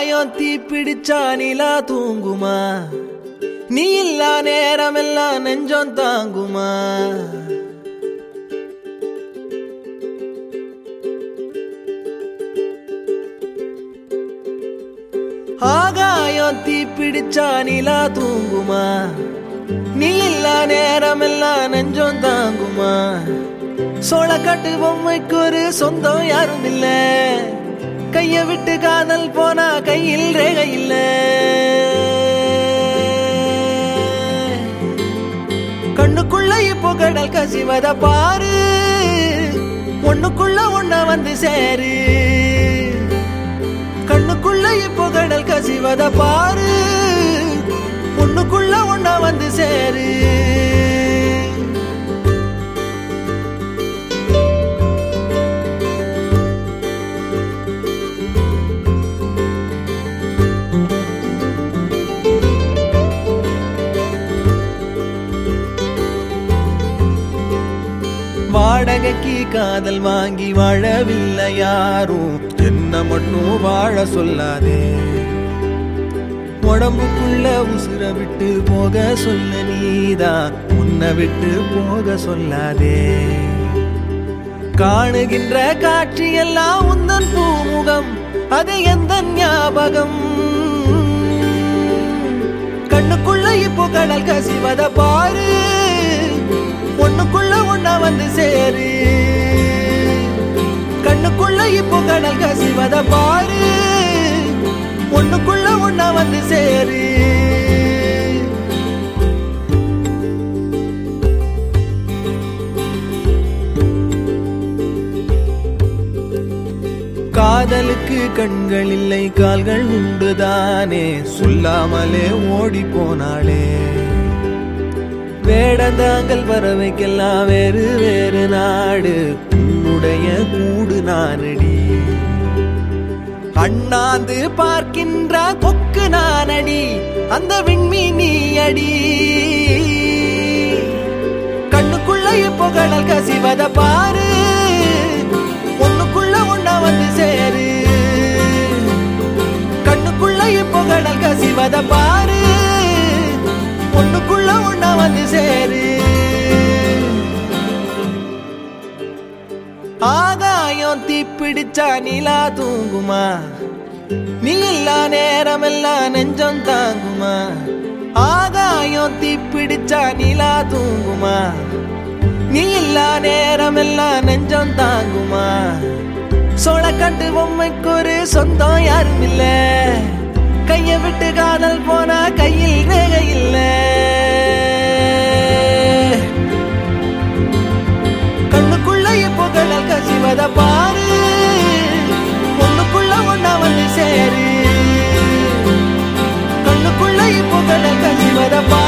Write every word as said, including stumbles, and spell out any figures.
ஆகாயம் தீ பிடிச்சா நிலா தூங்குமா, நீ இல்லா நேரம் எல்லாம் நெஞ்சம் தாங்குமா? ஆகாயம் தீ பிடிச்சா நிலா தூங்குமா, நீ இல்லா நேரம் எல்லாம் நெஞ்சம் தாங்குமா? சோளக்காட்டு பொம்மைக்கு ஒரு சொந்தம் யாரும் இல்ல, கைய விட்டு காதல் போனா கையில் ரேகை இல்ல. கண்ணுக்குள்ள இப்போ கடல் கசிவத பாரு, ஒண்ணுக்குள்ள ஒண்ண வந்து சேரு. கண்ணுக்குள்ள இப்போ கடல் கசிவத பாரு, ஒண்ணுக்குள்ள ஒண்ண வந்து சேரு. வாடகைக்கு காதல் வாங்கி வாழவில்லை யாரும், என்ன மட்டும் வாழ சொல்லாதே. உடம்புக்குள்ள உசுர விட்டு போக சொல்ல நீதான், உன்னை விட்டு போக சொல்லாதே. காணுகின்ற காட்சி எல்லாம் உந்தன் பூமுகம், அது எந்த ஞாபகம்? கண்ணுக்குள்ள இப்போ கடல் கசிவத பாரு, ஒண்ணுக்குள்ள ஒண்ணா வந்து சேரு. கண்ணுக்குள்ள இப்போ கடல் கசிவத பாரு, ஒண்ணுக்குள்ள ஒண்ணா வந்து சேரு. காதலுக்கு கண்கள் இல்லை கால்கள் உண்டுதானே, சொல்லாமலே ஓடி போனாளே. வேடந்தாங்கள் பறவைக்கெல்லாம் வேறு வேறு நாடு, உன்னுடைய கூடு நானடி. அண்ணாந்து பார்க்கின்ற கொக்கு நானடி, அந்த விண்மீன் நீ அடி. கண்ணுக்குள்ள இப்போ கடல் கசிவத பாரு, ஒண்ணுக்குள்ள ஒண்ணா வந்து சேரு. கண்ணுக்குள்ள இப்போ கடல் கசிவத பாரு, ஒண்ணுக்குள்ள ஒண்ணா வந்து சேரு. ஆகாயம் தீ பிடிச்சா நிலா தூங்குமா, நீ இல்லா நேரம் எல்லாம் நெஞ்சம் தாங்குமா? ஆகாயம் தீ பிடிச்சா நிலா தூங்குமா, நீ இல்லா நேரம் எல்லாம் நெஞ்சம் தாங்குமா? சோளக்காட்டு பொம்மைக்கு ஒரு சொந்தம் யாரும் இல்ல, கைய விட்டு காதல் போனா கையில் ரேகை இல்ல. கண்ணுக்குள்ள இப்போ கடல் கசிவத பாரு, ஒண்ணுக்குள்ள ஒண்ணா வந்து சேரு. கண்ணுக்குள்ள இப்போ கடல் கசிவத பாரு.